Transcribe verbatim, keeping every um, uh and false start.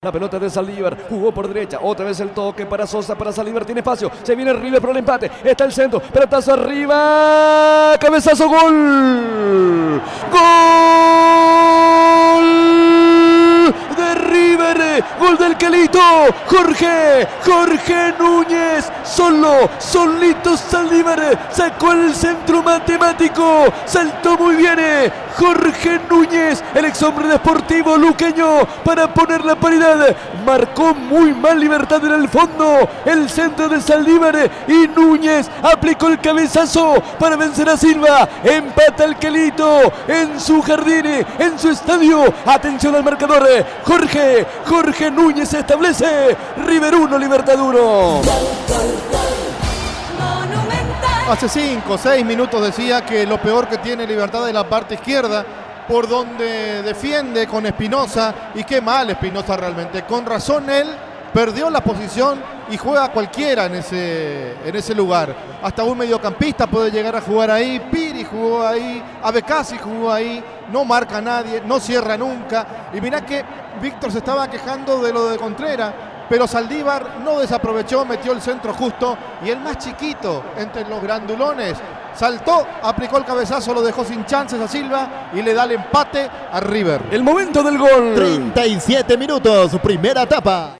La pelota de Saldívar, jugó por derecha, otra vez el toque para Sosa, para Saldívar, tiene espacio, se viene River por el empate, está el centro, pelotazo arriba, cabezazo, gol, gol de River, gol del Quelito, Jorge, Jorge Núñez, solo, solito Saldívar, sacó el centro matemático, saltó muy bien, Jorge Núñez, el ex hombre de Sportivo luqueño, para poner la paridad. Marcó muy mal Libertad en el fondo, el centro de Saldívar y Núñez aplicó el cabezazo para vencer a Silva. Empata el Quelito en su jardín, en su estadio. Atención al marcador, Jorge, Jorge Núñez se establece. River uno, Libertad uno. Hace cinco o seis minutos decía que lo peor que tiene Libertad es la parte izquierda, por donde defiende con Espinosa, y qué mal Espinosa realmente. Con razón él perdió la posición y juega cualquiera en ese, en ese lugar. Hasta un mediocampista puede llegar a jugar ahí. Piri jugó ahí, Abecasi jugó ahí, no marca a nadie, no cierra nunca. Y mirá que Víctor se estaba quejando de lo de Contreras, pero Saldívar no desaprovechó, metió el centro justo, y el más chiquito entre los grandulones saltó, aplicó el cabezazo, lo dejó sin chances a Silva y le da el empate a River. El momento del gol. treinta y siete minutos, primera etapa.